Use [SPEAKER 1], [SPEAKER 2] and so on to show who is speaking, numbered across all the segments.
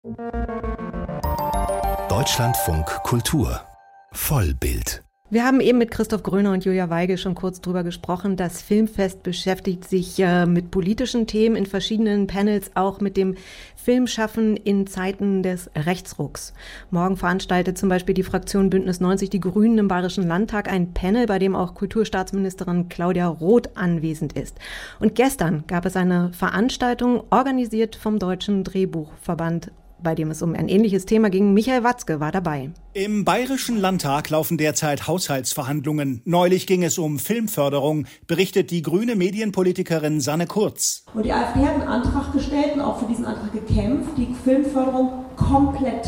[SPEAKER 1] Deutschlandfunk Kultur Vollbild.
[SPEAKER 2] Wir haben eben mit Christoph Gröner und Julia Weigel schon kurz drüber gesprochen. Das Filmfest beschäftigt sich mit politischen Themen in verschiedenen Panels, auch mit dem Filmschaffen in Zeiten des Rechtsrucks. Morgen veranstaltet zum Beispiel die Fraktion Bündnis 90 Die Grünen im Bayerischen Landtag ein Panel, bei dem auch Kulturstaatsministerin Claudia Roth anwesend ist. Und gestern gab es eine Veranstaltung, organisiert vom Deutschen Drehbuchverband, bei dem es um ein ähnliches Thema ging. Michael Watzke war dabei.
[SPEAKER 3] Im Bayerischen Landtag laufen derzeit Haushaltsverhandlungen. Neulich ging es um Filmförderung, berichtet die grüne Medienpolitikerin Sanne Kurz.
[SPEAKER 4] Und die AfD hat einen Antrag gestellt und auch für diesen Antrag gekämpft, die Filmförderung komplett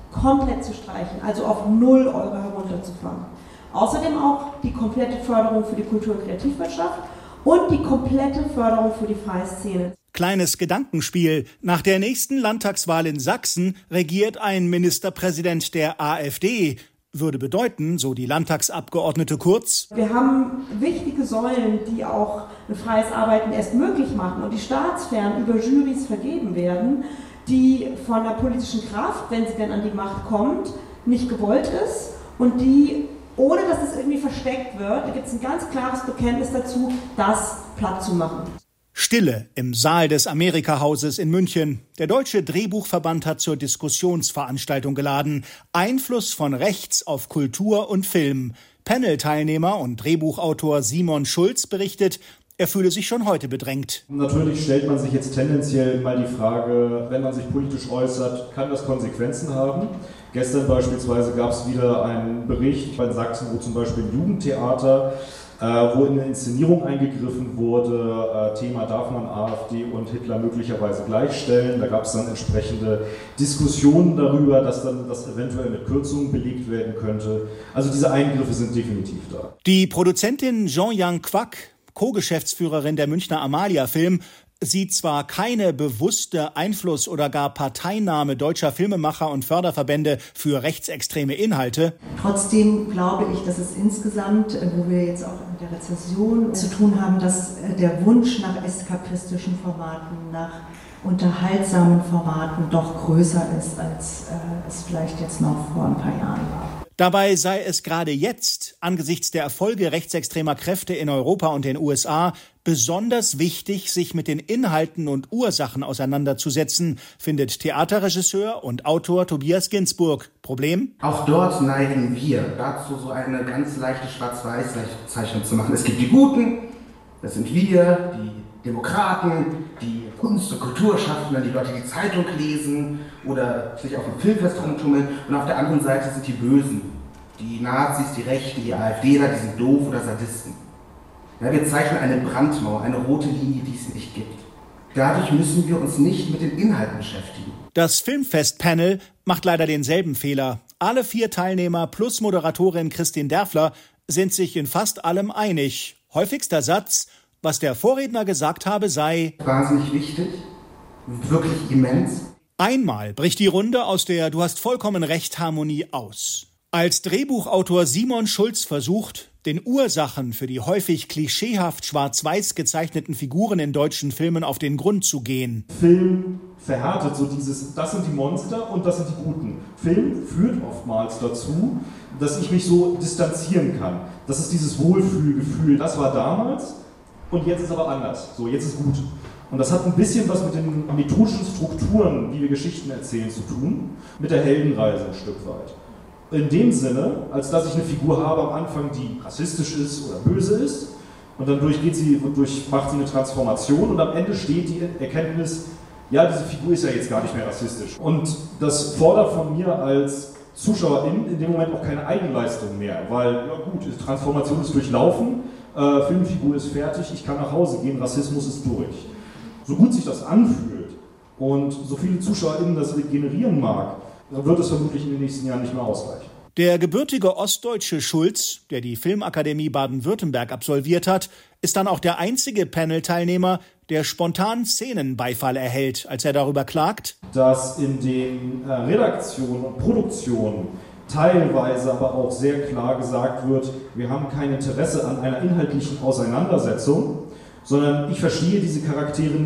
[SPEAKER 4] zu streichen, also auf 0 € herunterzufahren. Außerdem auch die komplette Förderung für die Kultur- und Kreativwirtschaft und die komplette Förderung für die freie Szene.
[SPEAKER 3] Kleines Gedankenspiel. Nach der nächsten Landtagswahl in Sachsen regiert ein Ministerpräsident der AfD. Würde bedeuten, so die Landtagsabgeordnete Kurz:
[SPEAKER 4] Wir haben wichtige Säulen, die auch ein freies Arbeiten erst möglich machen und die staatsfern über Jurys vergeben werden, die von der politischen Kraft, wenn sie denn an die Macht kommt, nicht gewollt ist und die, ohne dass es irgendwie versteckt wird, da gibt es ein ganz klares Bekenntnis dazu, das platt zu machen.
[SPEAKER 3] Stille im Saal des Amerika-Hauses in München. Der Deutsche Drehbuchverband hat zur Diskussionsveranstaltung geladen. Einfluss von rechts auf Kultur und Film. Panel-Teilnehmer und Drehbuchautor Simon Schulz berichtet, er fühle sich schon heute bedrängt.
[SPEAKER 5] Natürlich stellt man sich jetzt tendenziell mal die Frage, wenn man sich politisch äußert, kann das Konsequenzen haben? Gestern beispielsweise gab es wieder einen Bericht bei Sachsen, wo zum Beispiel ein Jugendtheater, wo in eine Inszenierung eingegriffen wurde, Thema, darf man AfD und Hitler möglicherweise gleichstellen. Da gab es dann entsprechende Diskussionen darüber, dass dann das eventuell mit Kürzungen belegt werden könnte. Also diese Eingriffe sind definitiv da.
[SPEAKER 3] Die Produzentin Jean-Yang Quack, Co-Geschäftsführerin der Münchner Amalia Film, sieht zwar keine bewusste Einfluss- oder gar Parteinahme deutscher Filmemacher und Förderverbände für rechtsextreme Inhalte.
[SPEAKER 6] Trotzdem glaube ich, dass es insgesamt, wo wir jetzt auch mit der Rezession zu tun haben, dass der Wunsch nach eskapistischen Formaten, nach unterhaltsamen Formaten doch größer ist, als es vielleicht jetzt noch vor ein paar Jahren war.
[SPEAKER 3] Dabei sei es gerade jetzt, angesichts der Erfolge rechtsextremer Kräfte in Europa und den USA, besonders wichtig, sich mit den Inhalten und Ursachen auseinanderzusetzen, findet Theaterregisseur und Autor Tobias Ginsburg. Problem?
[SPEAKER 7] Auch dort neigen wir dazu, so eine ganz leichte Schwarz-Weiß-Zeichnung zu machen. Es gibt die Guten, das sind wir, die Demokraten, die Kunst- und Kulturschaffenden, die Leute, die Zeitung lesen oder sich auf dem Filmfest rumtummeln. Und auf der anderen Seite sind die Bösen, die Nazis, die Rechten, die AfDler, die sind doof oder Sadisten. Ja, wir zeichnen eine Brandmauer, eine rote Linie, die es nicht gibt. Dadurch müssen wir uns nicht mit den Inhalten beschäftigen.
[SPEAKER 3] Das Filmfest-Panel macht leider denselben Fehler. Alle 4 Teilnehmer plus Moderatorin Christine Derfler sind sich in fast allem einig. Häufigster Satz: Was der Vorredner gesagt habe, sei
[SPEAKER 7] wahnsinnig wichtig, wirklich immens.
[SPEAKER 3] Einmal bricht die Runde aus der "Du hast vollkommen recht" Harmonie aus. Als Drehbuchautor Simon Schulz versucht, den Ursachen für die häufig klischeehaft schwarz-weiß gezeichneten Figuren in deutschen Filmen auf den Grund zu gehen.
[SPEAKER 5] Film verhärtet so dieses, das sind die Monster und das sind die Guten. Film führt oftmals dazu, dass ich mich so distanzieren kann. Das ist dieses Wohlfühlgefühl, das war damals und jetzt ist aber anders. So, jetzt ist gut. Und das hat ein bisschen was mit den methodischen Strukturen, wie wir Geschichten erzählen, zu tun, mit der Heldenreise ein Stück weit. In dem Sinne, als dass ich eine Figur habe am Anfang, die rassistisch ist oder böse ist, und dann macht sie eine Transformation und am Ende steht die Erkenntnis, ja, diese Figur ist ja jetzt gar nicht mehr rassistisch. Und das fordert von mir als Zuschauerin in dem Moment auch keine Eigenleistung mehr, weil, ja gut, die Transformation ist durchlaufen, Filmfigur ist fertig, ich kann nach Hause gehen, Rassismus ist durch. So gut sich das anfühlt und so viele ZuschauerInnen das generieren mag, wird es vermutlich in den nächsten Jahren nicht mehr ausreichen.
[SPEAKER 3] Der gebürtige ostdeutsche Schulz, der die Filmakademie Baden-Württemberg absolviert hat, ist dann auch der einzige Panel-Teilnehmer, der spontan Szenenbeifall erhält, als er darüber klagt,
[SPEAKER 5] dass in den Redaktionen und Produktionen teilweise aber auch sehr klar gesagt wird, wir haben kein Interesse an einer inhaltlichen Auseinandersetzung, sondern ich verstehe diese Charaktere nicht,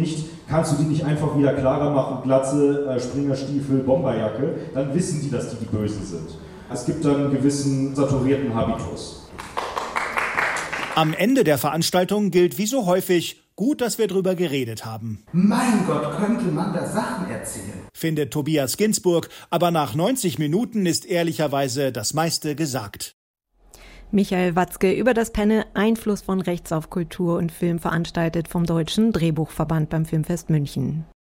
[SPEAKER 5] Kannst du die nicht einfach wieder klarer machen, Glatze, Springerstiefel, Bomberjacke, dann wissen die, dass die Bösen sind. Es gibt dann einen gewissen saturierten Habitus.
[SPEAKER 3] Am Ende der Veranstaltung gilt wie so häufig: Gut, dass wir drüber geredet haben.
[SPEAKER 7] Mein Gott, könnte man da Sachen erzählen,
[SPEAKER 3] findet Tobias Ginsburg, aber nach 90 Minuten ist ehrlicherweise das meiste gesagt.
[SPEAKER 2] Michael Watzke über das Panel Einfluss von Rechts auf Kultur und Film, veranstaltet vom Deutschen Drehbuchverband beim Filmfest München.